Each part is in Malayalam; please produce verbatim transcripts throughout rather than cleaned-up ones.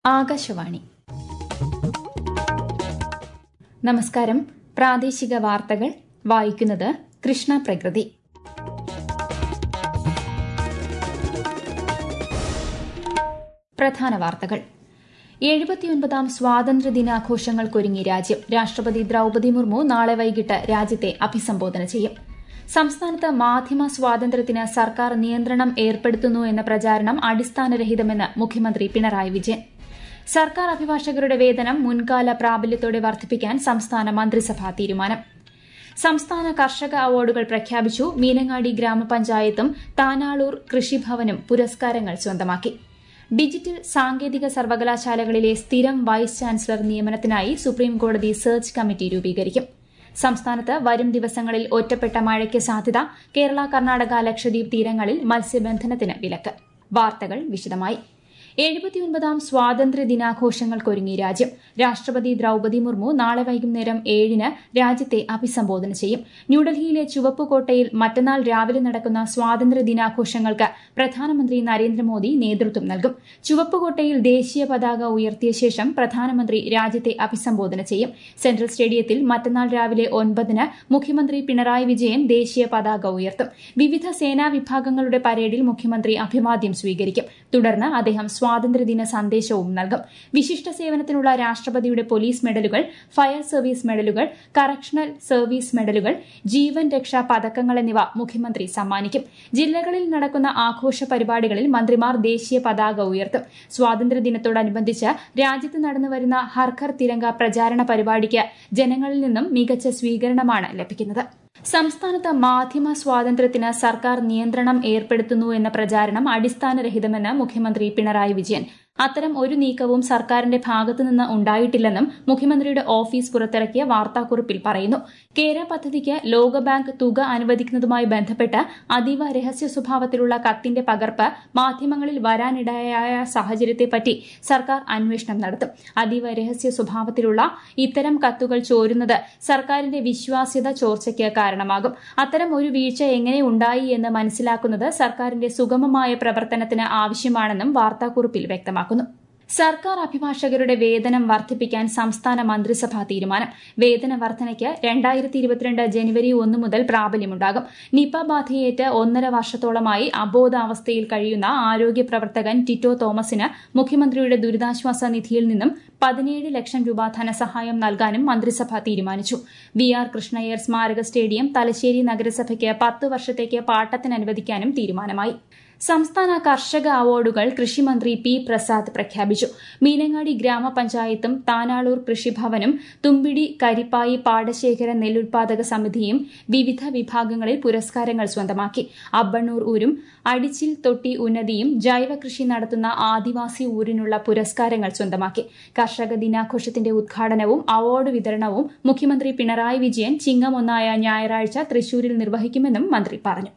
ആകാശവാണി. നമസ്കാരം. പ്രാദേശിക വാർത്തകൾ വായിക്കുന്നത് കൃഷ്ണ പ്രകൃതി. പ്രധാന വാർത്തകൾ. എഴുപത്തിയൊൻപതാം സ്വാതന്ത്ര്യദിനാഘോഷങ്ങൾക്കൊരുങ്ങി രാജ്യം. രാഷ്ട്രപതി ദ്രൌപദി മുർമു നാളെ വൈകിട്ട് രാജ്യത്തെ അഭിസംബോധന ചെയ്യും. സംസ്ഥാനത്ത് മാധ്യമ സ്വാതന്ത്ര്യത്തിന് സർക്കാർ നിയന്ത്രണം ഏർപ്പെടുത്തുന്നു എന്ന പ്രചാരണം അടിസ്ഥാനരഹിതമെന്ന് മുഖ്യമന്ത്രി പിണറായി വിജയൻ. സർക്കാർ അഭിഭാഷകരുടെ വേതനം മുൻകാല പ്രാബല്യത്തോടെ വർദ്ധിപ്പിക്കാൻ സംസ്ഥാന മന്ത്രിസഭാ തീരുമാനം. സംസ്ഥാന കർഷക അവാർഡുകൾ പ്രഖ്യാപിച്ചു. മീനങ്ങാടി ഗ്രാമപഞ്ചായത്തും താനാളൂർ കൃഷിഭവനും പുരസ്കാരങ്ങൾ സ്വന്തമാക്കി. ഡിജിറ്റൽ സാങ്കേതിക സർവകലാശാലകളിലെ സ്ഥിരം വൈസ് ചാൻസലർ നിയമനത്തിനായി സുപ്രീംകോടതി സെർച്ച് കമ്മിറ്റി രൂപീകരിക്കും. സംസ്ഥാനത്ത് വരും ദിവസങ്ങളിൽ ഒറ്റപ്പെട്ട മഴയ്ക്ക് സാധ്യത. കേരള, കർണാടക, ലക്ഷദ്വീപ് തീരങ്ങളിൽ മത്സ്യബന്ധനത്തിന് വിലക്ക്. വാർത്തകൾ വിശദമായി. എഴുപത്തിയൊൻപതാം സ്വാതന്ത്ര്യ ദിനാഘോഷങ്ങൾക്കൊരുങ്ങി രാജ്യം. രാഷ്ട്രപതി ദ്രൌപദി മുർമു നാളെ വൈകുന്നേരം ഏഴിന് രാജ്യത്തെ അഭിസംബോധന ചെയ്യും. ന്യൂഡൽഹിയിലെ ചുവപ്പുകോട്ടയിൽ മറ്റന്നാൾ രാവിലെ നടക്കുന്ന സ്വാതന്ത്ര്യ ദിനാഘോഷങ്ങൾക്ക് പ്രധാനമന്ത്രി നരേന്ദ്രമോദി നേതൃത്വം നൽകും. ചുവപ്പുകോട്ടയിൽ ദേശീയ പതാക ഉയർത്തിയ ശേഷം പ്രധാനമന്ത്രി രാജ്യത്തെ അഭിസംബോധന ചെയ്യും. സെൻട്രൽ സ്റ്റേഡിയത്തിൽ മറ്റന്നാൾ രാവിലെ ഒൻപതിന് മുഖ്യമന്ത്രി പിണറായി വിജയൻ ദേശീയ പതാക ഉയർത്തും. വിവിധ സേനാ വിഭാഗങ്ങളുടെ പരേഡിൽ മുഖ്യമന്ത്രി അഭിവാദ്യം സ്വീകരിക്കും. തുടർന്ന് അദ്ദേഹം സ്വാതന്ത്ര്യദിന സന്ദേശവും നൽകും. വിശിഷ്ട സേവനത്തിനുള്ള രാഷ്ട്രപതിയുടെ പോലീസ് മെഡലുകൾ, ഫയർ സർവീസ് മെഡലുകൾ, കറക്ഷണൽ സർവീസ് മെഡലുകൾ, ജീവൻ രക്ഷാ പതക്കങ്ങൾ എന്നിവ മുഖ്യമന്ത്രി സമ്മാനിക്കും. ജില്ലകളിൽ നടക്കുന്ന ആഘോഷ പരിപാടികളിൽ മന്ത്രിമാർ ദേശീയ പതാക ഉയർത്തും. സ്വാതന്ത്ര്യദിനത്തോടനുബന്ധിച്ച് രാജ്യത്ത് നടന്നുവരുന്ന ഹർ ഘർ തിരംഗ പ്രചാരണ പരിപാടിക്ക് ജനങ്ങളിൽ നിന്നും മികച്ച സ്വീകരണമാണ് ലഭിക്കുന്നത്. സംസ്ഥാനത്ത് മാധ്യമ സ്വാതന്ത്ര്യത്തിന് സർക്കാർ നിയന്ത്രണം ഏർപ്പെടുത്തുന്നു എന്ന പ്രചാരണം അടിസ്ഥാനരഹിതമെന്ന് മുഖ്യമന്ത്രി പിണറായി വിജയൻ. അത്തരം ഒരു നീക്കവും സർക്കാരിന്റെ ഭാഗത്തുനിന്ന് ഉണ്ടായിട്ടില്ലെന്നും മുഖ്യമന്ത്രിയുടെ ഓഫീസ് പുറത്തിറക്കിയ വാർത്താക്കുറിപ്പിൽ പറയുന്നു. കേര പദ്ധതിക്ക് ലോകബാങ്ക് തുക അനുവദിക്കുന്നതുമായി ബന്ധപ്പെട്ട് അതീവ രഹസ്യ സ്വഭാവത്തിലുള്ള കത്തിന്റെ പകർപ്പ് മാധ്യമങ്ങളിൽ വരാനിടയായ സാഹചര്യത്തെപ്പറ്റി സർക്കാർ അന്വേഷണം നടത്തും. അതീവ രഹസ്യ സ്വഭാവത്തിലുള്ള ഇത്തരം കത്തുകൾ ചോരുന്നത് സർക്കാരിന്റെ വിശ്വാസ്യത ചോർച്ചയ്ക്ക് കാരണമാകും. അത്തരം ഒരു വീഴ്ച എങ്ങനെ ഉണ്ടായി എന്ന് മനസ്സിലാക്കുന്നത് സർക്കാരിന്റെ സുഗമമായ പ്രവർത്തനത്തിന് ആവശ്യമാണെന്നും വാർത്താക്കുറിപ്പിൽ വ്യക്തമാക്കുന്നു. സർക്കാർ അഭിഭാഷകരുടെ വേതനം വർദ്ധിപ്പിക്കാൻ സംസ്ഥാന മന്ത്രിസഭാ തീരുമാനം. വേതന വർധനയ്ക്ക് രണ്ടായിരത്തി ഇരുപത്തിരണ്ട് ജനുവരി ഒന്ന് മുതൽ പ്രാബല്യമുണ്ടാകും. നിപ ബാധയേറ്റ് ഒന്നര വർഷത്തോളമായി അബോധാവസ്ഥയിൽ കഴിയുന്ന ആരോഗ്യ പ്രവർത്തകൻ ടിറ്റോ തോമസിന് മുഖ്യമന്ത്രിയുടെ ദുരിതാശ്വാസ നിധിയിൽ നിന്നും പതിനേഴ് ലക്ഷം രൂപ ധനസഹായം നൽകാനും മന്ത്രിസഭ തീരുമാനിച്ചു. വി ആർ കൃഷ്ണയ്യർ സ്മാരക സ്റ്റേഡിയം തലശ്ശേരി നഗരസഭയ്ക്ക് പത്ത് വർഷത്തേക്ക് പാട്ടത്തിന് അനുവദിക്കാനും തീരുമാനമായി. സംസ്ഥാന കർഷക അവാർഡുകൾ കൃഷിമന്ത്രി പി പ്രസാദ് പ്രഖ്യാപിച്ചു. മീനങ്ങാടി ഗ്രാമപഞ്ചായത്തും താനാളൂർ കൃഷിഭവനും തുമ്പിടി കരിപ്പായി പാടശേഖര നെല്ലുൽപാദക സമിതിയും വിവിധ വിഭാഗങ്ങളിൽ പുരസ്കാരങ്ങൾ സ്വന്തമാക്കി. അബ്ബണ്ണൂർ ഊരും അടിച്ചിൽ തൊട്ടി ഉന്നതിയും ജൈവ കൃഷി നടത്തുന്ന ആദിവാസി ഊരിനുള്ള പുരസ്കാരങ്ങൾ സ്വന്തമാക്കി. കർഷക ദിനാഘോഷത്തിന്റെ ഉദ്ഘാടനവും അവാർഡ് വിതരണവും മുഖ്യമന്ത്രി പിണറായി വിജയൻ ചിങ്ങം ഒന്നായ ഞായറാഴ്ച തൃശൂരിൽ നിർവഹിക്കുമെന്നും മന്ത്രി പറഞ്ഞു.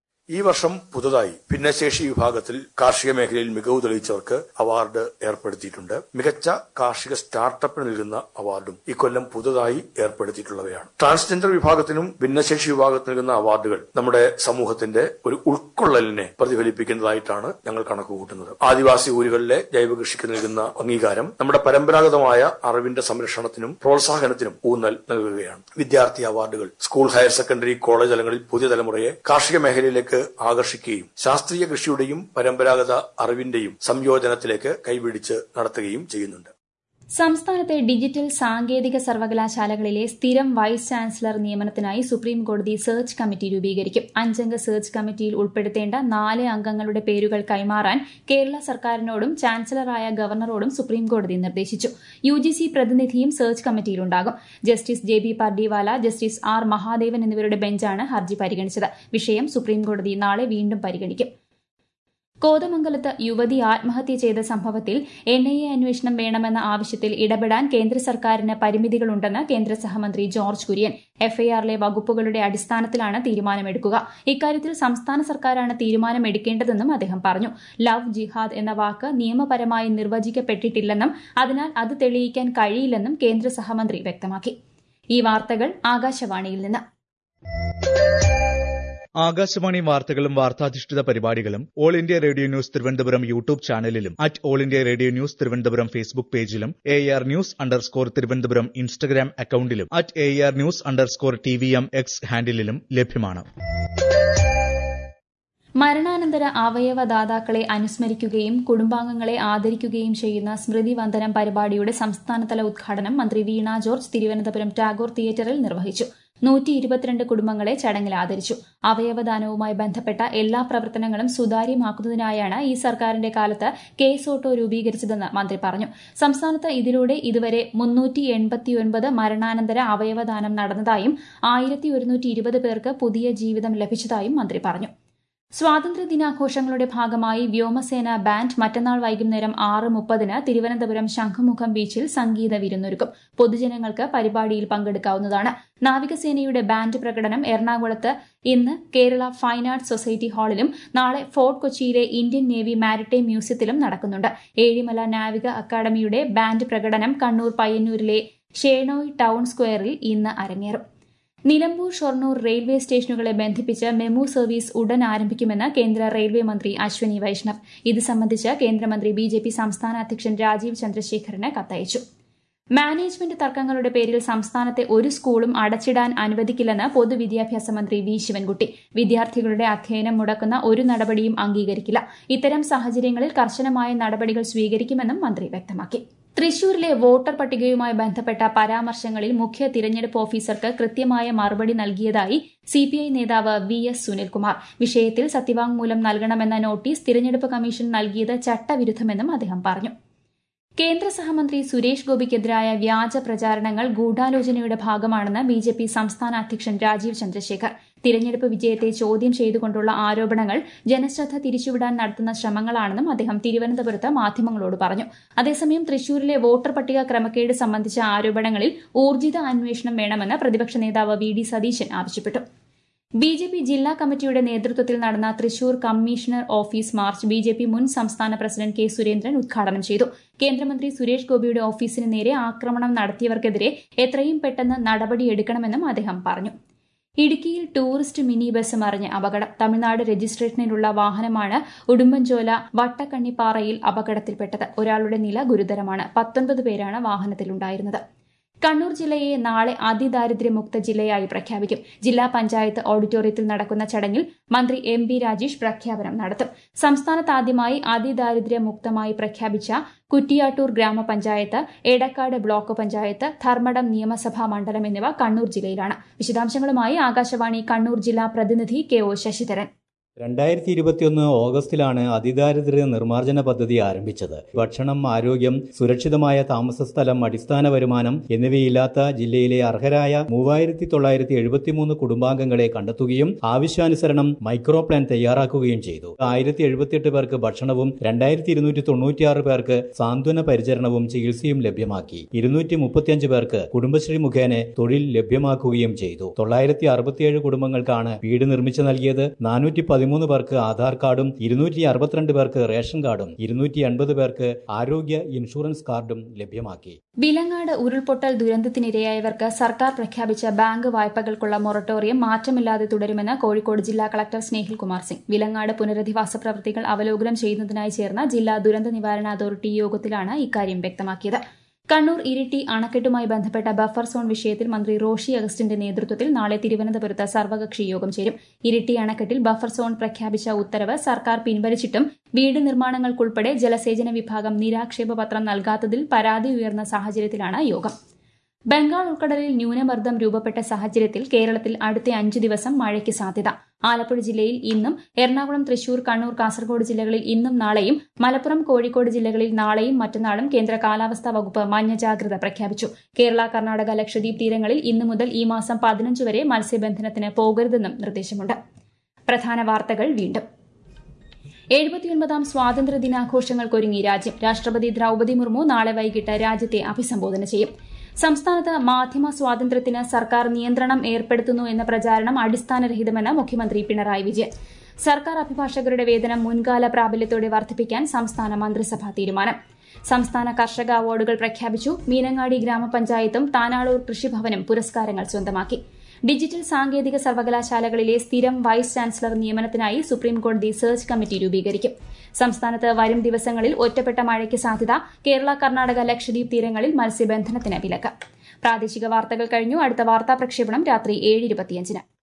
ഈ വർഷം പുതുതായി ഭിന്നശേഷി വിഭാഗത്തിൽ കാർഷിക മേഖലയിൽ മികവ് തെളിയിച്ചവർക്ക് അവാർഡ് ഏർപ്പെടുത്തിയിട്ടുണ്ട്. മികച്ച കാർഷിക സ്റ്റാർട്ടപ്പിന് നൽകുന്ന അവാർഡും ഇക്കൊല്ലം പുതുതായി ഏർപ്പെടുത്തിയിട്ടുള്ളവയാണ്. ട്രാൻസ്ജെൻഡർ വിഭാഗത്തിനും ഭിന്നശേഷി വിഭാഗത്തിന് നൽകുന്ന അവാർഡുകൾ നമ്മുടെ സമൂഹത്തിന്റെ ഒരു ഉൾക്കൊള്ളലിനെ പ്രതിഫലിപ്പിക്കുന്നതായിട്ടാണ് ഞങ്ങൾ കണക്കുകൂട്ടുന്നത്. ആദിവാസി ഊരുകളിലെ ജൈവ കൃഷിക്ക് നൽകുന്ന അംഗീകാരം നമ്മുടെ പരമ്പരാഗതമായ അറിവിന്റെ സംരക്ഷണത്തിനും പ്രോത്സാഹനത്തിനും ഊന്നൽ നൽകുകയാണ്. വിദ്യാർത്ഥി അവാർഡുകൾ സ്കൂൾ, ഹയർ സെക്കൻഡറി, കോളേജ് തലങ്ങളിൽ പുതിയ തലമുറയെ കാർഷിക മേഖലയിലേക്ക് ആകർഷിക്കുകയും ശാസ്ത്രീയ കൃഷിയുടെയും പരമ്പരാഗത അറിവിന്റെയും സംയോജനത്തിലേക്ക് കൈപിടിച്ച് നടത്തുകയും ചെയ്യുന്നുണ്ട്. സംസ്ഥാനത്തെ ഡിജിറ്റൽ സാങ്കേതിക സർവകലാശാലകളിലെ സ്ഥിരം വൈസ് ചാൻസലർ നിയമനത്തിനായി സുപ്രീംകോടതി സെർച്ച് കമ്മിറ്റി രൂപീകരിക്കും. അഞ്ചംഗ സെർച്ച് കമ്മിറ്റിയിൽ ഉൾപ്പെടുത്തേണ്ട നാല് അംഗങ്ങളുടെ പേരുകൾ കൈമാറാൻ കേരള സർക്കാരിനോടും ചാൻസലറായ ഗവർണറോടും സുപ്രീംകോടതി നിർദ്ദേശിച്ചു. യുജിസി പ്രതിനിധിയും സെർച്ച് കമ്മിറ്റിയിലുണ്ടാകും. Justice J B Pardiwala, justice R Mahadevan എന്നിവരുടെ ബെഞ്ചാണ് ഹർജി പരിഗണിച്ചത്. വിഷയം സുപ്രീംകോടതി നാളെ വീണ്ടും പരിഗണിക്കും. കോതമംഗലത്ത് യുവതി ആത്മഹത്യ ചെയ്ത സംഭവത്തിൽ എൻ ഐ എ അന്വേഷണം വേണമെന്ന ആവശ്യത്തിൽ ഇടപെടാൻ കേന്ദ്ര സർക്കാരിന് പരിമിതികളുണ്ടെന്ന് കേന്ദ്ര സഹമന്ത്രി ജോർജ് കുര്യൻ. എഫ്ഐആറിലെ വകുപ്പുകളുടെ അടിസ്ഥാനത്തിലാണ് തീരുമാനമെടുക്കുക. ഇക്കാര്യത്തിൽ സംസ്ഥാന സർക്കാരാണ് തീരുമാനമെടുക്കേണ്ടതെന്നും അദ്ദേഹം പറഞ്ഞു. ലവ് ജിഹാദ് എന്ന വാക്ക് നിയമപരമായി നിർവചിക്കപ്പെട്ടിട്ടില്ലെന്നും അതിനാൽ അത് തെളിയിക്കാൻ കഴിയില്ലെന്നും കേന്ദ്ര സഹമന്ത്രി വ്യക്തമാക്കി. ഈ വാർത്തകൾ ആകാശവാണിയിൽ നിന്ന്. ആകാശവാണി വാർത്തകളും വാർത്താധിഷ്ഠിത പരിപാടികളും all India radio news Thiruvananthapuram YouTube ചാനലിലും at all India radio news Thiruvananthapuram Facebook പേജിലും A R news underscore Thiruvananthapuram Instagram അക്കൌണ്ടിലും at A R news underscore T V M X ഹാൻഡിലും ലഭ്യമാണ്. മരണാനന്തര അവയവദാതാക്കളെ അനുസ്മരിക്കുകയും കുടുംബാംഗങ്ങളെ ആദരിക്കുകയും ചെയ്യുന്ന സ്മൃതി വന്ദനം പരിപാടിയുടെ സംസ്ഥാനതല ഉദ്ഘാടനം മന്ത്രി വീണ ജോർജ് തിരുവനന്തപുരം ടാഗോർ തിയേറ്ററിൽ നിർവഹിച്ചു. നൂറ്റി ഇരുപത്തിരണ്ട് കുടുംബങ്ങളെ ചടങ്ങിൽ ആദരിച്ചു. അവയവദാനവുമായി ബന്ധപ്പെട്ട എല്ലാ പ്രവർത്തനങ്ങളും സുതാര്യമാക്കുന്നതിനായാണ് ഈ സർക്കാരിന്റെ കാലത്ത് കേസ് ഓട്ടോ രൂപീകരിച്ചതെന്ന് മന്ത്രി പറഞ്ഞു. സംസ്ഥാനത്ത് ഇതിലൂടെ ഇതുവരെ മുന്നൂറ്റി എൺപത്തിയൊൻപത് മരണാനന്തര അവയവദാനം നടന്നതായും ആയിരത്തി ഒരുന്നൂറ്റി ഇരുപത് പേർക്ക് പുതിയ ജീവിതം ലഭിച്ചതായും മന്ത്രി പറഞ്ഞു. സ്വാതന്ത്ര്യ ദിനാഘോഷങ്ങളുടെ ഭാഗമായി വ്യോമസേന ബാൻഡ് മറ്റന്നാൾ വൈകുന്നേരം ആറ് മുപ്പതിന് തിരുവനന്തപുരം ശംഖുമുഖം ബീച്ചിൽ സംഗീത വിരുന്നൊരുക്കും. പൊതുജനങ്ങൾക്ക് പരിപാടിയിൽ പങ്കെടുക്കാവുന്നതാണ്. നാവികസേനയുടെ ബാൻഡ് പ്രകടനം എറണാകുളത്ത് ഇന്ന് കേരള ഫൈൻ ആർട്സ് സൊസൈറ്റി ഹാളിലും നാളെ ഫോർട്ട് കൊച്ചിയിലെ ഇന്ത്യൻ നേവി മാരിടൈം മ്യൂസിയത്തിലും നടക്കുന്നുണ്ട്. ഏഴിമല നാവിക അക്കാദമിയുടെ ബാൻഡ് പ്രകടനം കണ്ണൂർ പയ്യന്നൂരിലെ ഷേണോയ് ടൌൺ സ്ക്വയറിൽ ഇന്ന് അരങ്ങേറും. നിലമ്പൂർ ഷൊർണൂർ റെയിൽവേ സ്റ്റേഷനുകളെ ബന്ധിപ്പിച്ച് മെമു സർവീസ് ഉടൻ ആരംഭിക്കുമെന്ന് കേന്ദ്ര റെയിൽവേ മന്ത്രി അശ്വനി വൈഷ്ണവ്. ഇത് സംബന്ധിച്ച് കേന്ദ്രമന്ത്രി ബി ജെ പി സംസ്ഥാന അധ്യക്ഷൻ രാജീവ് ചന്ദ്രശേഖറിന് കത്തയച്ചു. മാനേജ്മെന്റ് തർക്കങ്ങളുടെ പേരിൽ സംസ്ഥാനത്തെ ഒരു സ്കൂളും അടച്ചിടാൻ അനുവദിക്കില്ലെന്ന് പൊതുവിദ്യാഭ്യാസ മന്ത്രി വി ശിവൻകുട്ടി. വിദ്യാർത്ഥികളുടെ അധ്യയനം മുടക്കുന്ന ഒരു നടപടിയും അംഗീകരിക്കില്ല. ഇത്തരം സാഹചര്യങ്ങളിൽ കർശനമായ നടപടികൾ സ്വീകരിക്കുമെന്നും മന്ത്രി വ്യക്തമാക്കി. തൃശൂരിലെ വോട്ടർ പട്ടികയുമായി ബന്ധപ്പെട്ട പരാമർശങ്ങളിൽ മുഖ്യ തിരഞ്ഞെടുപ്പ് ഓഫീസർക്ക് കൃത്യമായ മറുപടി നൽകിയതായി സിപിഐ നേതാവ് വി എസ് സുനിൽകുമാർ. വിഷയത്തിൽ സത്യവാങ്മൂലം നൽകണമെന്ന നോട്ടീസ് തിരഞ്ഞെടുപ്പ് കമ്മീഷൻ നൽകിയത് ചട്ടവിരുദ്ധമെന്നും അദ്ദേഹം പറഞ്ഞു. കേന്ദ്ര സഹമന്ത്രി സുരേഷ് ഗോപിക്കെതിരായ വ്യാജ പ്രചാരണങ്ങൾ ഗൂഢാലോചനയുടെ ഭാഗമാണെന്ന് ബി ജെ പി സംസ്ഥാന അധ്യക്ഷൻ രാജീവ് ചന്ദ്രശേഖർ. തിരഞ്ഞെടുപ്പ് വിജയത്തെ ചോദ്യം ചെയ്തുകൊണ്ടുള്ള ആരോപണങ്ങൾ ജനശ്രദ്ധ തിരിച്ചുവിടാൻ നടത്തുന്ന ശ്രമങ്ങളാണെന്നും അദ്ദേഹം തിരുവനന്തപുരത്ത് മാധ്യമങ്ങളോട് പറഞ്ഞു. അതേസമയം തൃശൂരിലെ വോട്ടർ പട്ടിക ക്രമക്കേട് സംബന്ധിച്ച ആരോപണങ്ങളിൽ ഊർജിത അന്വേഷണം വേണമെന്ന് പ്രതിപക്ഷ നേതാവ് വി ഡി സതീശൻ ആവശ്യപ്പെട്ടു. ബി ജെ പി ജില്ലാ കമ്മിറ്റിയുടെ നേതൃത്വത്തിൽ നടന്ന Thrissur commissioner office march B J P മുൻ സംസ്ഥാന പ്രസിഡന്റ് കെ സുരേന്ദ്രൻ ഉദ്ഘാടനം ചെയ്തു. കേന്ദ്രമന്ത്രി സുരേഷ് ഗോപിയുടെ ഓഫീസിന് നേരെ ആക്രമണം നടത്തിയവർക്കെതിരെ എത്രയും പെട്ടെന്ന് നടപടിയെടുക്കണമെന്നും അദ്ദേഹം പറഞ്ഞു. ഇടുക്കിയിൽ ടൂറിസ്റ്റ് മിനി ബസ് മറിഞ്ഞ് അപകടം. തമിഴ്നാട് രജിസ്ട്രേഷനിലുള്ള വാഹനമാണ് ഉടുമ്പൻചോല വട്ടക്കണ്ണിപ്പാറയിൽ അപകടത്തിൽപ്പെട്ടത്. ഒരാളുടെ നില ഗുരുതരമാണ്. പത്തൊൻപത് പേരാണ് വാഹനത്തിലുണ്ടായിരുന്നത്. കണ്ണൂർ ജില്ലയെ നാളെ അതിദാരിദ്ര്യമുക്ത ജില്ലയായി പ്രഖ്യാപിക്കും. ജില്ലാ പഞ്ചായത്ത് ഓഡിറ്റോറിയത്തിൽ നടക്കുന്ന ചടങ്ങിൽ മന്ത്രി എം ബി രാജേഷ് പ്രഖ്യാപനം നടത്തും. സംസ്ഥാനത്ത് ആദ്യമായി അതിദാരിദ്ര്യമുക്തമായി പ്രഖ്യാപിച്ച കുറ്റിയാട്ടൂർ ഗ്രാമപഞ്ചായത്ത്, എടക്കാട് ബ്ലോക്ക് പഞ്ചായത്ത്, ധർമ്മടം നിയമസഭാ മണ്ഡലം എന്നിവ കണ്ണൂർ ജില്ലയിലാണ്. വിശദാംശങ്ങളുമായി ആകാശവാണി കണ്ണൂർ ജില്ലാ പ്രതിനിധി കെ ഒ ശശിധരൻ. രണ്ടായിരത്തി ഇരുപത്തിയൊന്ന് ഓഗസ്റ്റിലാണ് അതിദാരിദ്ര്യ നിർമ്മാർജ്ജന പദ്ധതി ആരംഭിച്ചത്. ഭക്ഷണം, ആരോഗ്യം, സുരക്ഷിതമായ താമസസ്ഥലം, അടിസ്ഥാന വരുമാനം എന്നിവയില്ലാത്ത ജില്ലയിലെ അർഹരായ മൂവായിരത്തി തൊള്ളായിരത്തി എഴുപത്തിമൂന്ന് കുടുംബാംഗങ്ങളെ കണ്ടെത്തുകയും ആവശ്യാനുസരണം മൈക്രോ പ്ലാൻ തയ്യാറാക്കുകയും ചെയ്തു. ആയിരത്തി എഴുപത്തിയെട്ട് പേർക്ക് ഭക്ഷണവും രണ്ടായിരത്തി ഇരുന്നൂറ്റി തൊണ്ണൂറ്റിയാറ് പേർക്ക് സാന്ത്വന പരിചരണവും ചികിത്സയും ലഭ്യമാക്കി. ഇരുന്നൂറ്റി മുപ്പത്തിയഞ്ച് പേർക്ക് കുടുംബശ്രീ മുഖേന തൊഴിൽ ലഭ്യമാക്കുകയും ചെയ്തു. തൊള്ളായിരത്തി അറുപത്തിയേഴ് കുടുംബങ്ങൾക്കാണ് വീട് നിർമ്മിച്ചു നൽകിയത്. നാനൂറ്റി പതിമൂന്ന് മൂന്ന് പേർക്ക് ആധാർ കാർഡും ഇരുന്നൂറ്റി അറുപത്തിരണ്ട് പേർക്ക് റേഷൻ കാർഡും ഇരുന്നൂറ്റി എൺപത് പേർക്ക് ആരോഗ്യ ഇൻഷുറൻസ് കാർഡും ലഭ്യമാക്കി. വിലങ്ങാട് ഉരുൾപൊട്ടൽ ദുരന്തത്തിനിരയായവർക്ക് സർക്കാർ പ്രഖ്യാപിച്ച ബാങ്ക് വായ്പകൾക്കുള്ള മൊറട്ടോറിയം മാറ്റമില്ലാതെ തുടരുമെന്ന് കോഴിക്കോട് ജില്ലാ കളക്ടർ സ്നേഹിൽ കുമാർ സിംഗ്. വിലങ്ങാട് പുനരധിവാസ പ്രവൃത്തികൾ അവലോകനം ചെയ്യുന്നതിനായി ചേർന്ന ജില്ലാ ദുരന്ത നിവാരണ അതോറിറ്റി യോഗത്തിലാണ് ഇക്കാര്യം വ്യക്തമാക്കിയത്. കണ്ണൂർ ഇരിട്ടി അണക്കെട്ടുമായി ബന്ധപ്പെട്ട ബഫർ സോൺ വിഷയത്തിൽ മന്ത്രി റോഷി അഗസ്റ്റിന്റെ നേതൃത്വത്തിൽ നാളെ തിരുവനന്തപുരത്ത് സർവകക്ഷി യോഗം ചേരും. ഇരിട്ടി അണക്കെട്ടിൽ ബഫർ സോൺ പ്രഖ്യാപിച്ച ഉത്തരവ് സർക്കാർ പിൻവലിച്ചിട്ടും വീട് നിർമ്മാണങ്ങൾക്കുൾപ്പെടെ ജലസേചന വിഭാഗം നിരാക്ഷേപ പത്രം നൽകാത്തതിൽ പരാതി ഉയർന്ന സാഹചര്യത്തിലാണ് യോഗം. ബംഗാൾ ഉൾക്കടലിൽ ന്യൂനമർദ്ദം രൂപപ്പെട്ട സാഹചര്യത്തിൽ കേരളത്തിൽ അടുത്ത അഞ്ചു ദിവസം മഴയ്ക്ക് സാധ്യത. ആലപ്പുഴ ജില്ലയിൽ ഇന്നും, എറണാകുളം, തൃശൂർ, കണ്ണൂർ, കാസർഗോഡ് ജില്ലകളിൽ ഇന്നും നാളെയും, മലപ്പുറം, കോഴിക്കോട് ജില്ലകളിൽ നാളെയും മറ്റന്നാളും കേന്ദ്ര കാലാവസ്ഥാ വകുപ്പ് മഞ്ഞ ജാഗ്രത പ്രഖ്യാപിച്ചു. കേരള, കർണാടക, ലക്ഷദ്വീപ് തീരങ്ങളിൽ ഇന്നു മുതൽ ഈ മാസം പതിനഞ്ച് വരെ മത്സ്യബന്ധനത്തിന് പോകരുതെന്നും നിർദ്ദേശമുണ്ട്. പ്രധാന വാർത്തകൾ വീണ്ടും. എഴുപത്തിയൊൻപതാം സ്വാതന്ത്ര്യ ദിനാഘോഷങ്ങൾക്കൊരുങ്ങി രാജ്യം. രാഷ്ട്രപതി ദ്രൌപദി മുർമു നാളെ വൈകിട്ട് രാജ്യത്തെ അഭിസംബോധന ചെയ്യും. സംസ്ഥാനത്ത് മാധ്യമ സ്വാതന്ത്ര്യത്തിന് സർക്കാർ നിയന്ത്രണം ഏർപ്പെടുത്തുന്നു എന്ന പ്രചാരണം അടിസ്ഥാനരഹിതമെന്ന് മുഖ്യമന്ത്രി പിണറായി വിജയൻ. സർക്കാർ അഭിഭാഷകരുടെ വേതനം മുൻകാല പ്രാബല്യത്തോടെ വർദ്ധിപ്പിക്കാൻ സംസ്ഥാന മന്ത്രിസഭാ തീരുമാനം. സംസ്ഥാന കർഷക അവാർഡുകൾ പ്രഖ്യാപിച്ചു. മീനങ്ങാടി ഗ്രാമപഞ്ചായത്തും താനാളൂർ കൃഷിഭവനും പുരസ്കാരങ്ങൾ സ്വന്തമാക്കി. ഡിജിറ്റൽ സാങ്കേതിക സർവകലാശാലകളിലെ സ്ഥിരം വൈസ് ചാൻസലർ നിയമനത്തിനായി സുപ്രീംകോടതി സെർച്ച് കമ്മിറ്റി രൂപീകരിക്കും. സംസ്ഥാനത്ത് വരും ദിവസങ്ങളിൽ ഒറ്റപ്പെട്ട മഴയ്ക്ക് സാധ്യത. കേരള, കർണാടക, ലക്ഷദ്വീപ് തീരങ്ങളിൽ മത്സ്യബന്ധനത്തിന് വിലക്ക്. പ്രാദേശിക വാർത്തകൾ കഴിഞ്ഞു. അടുത്ത വാർത്താ പ്രക്ഷേപണം രാത്രി ഏഴ് ഇരുപത്തിയഞ്ചിന്.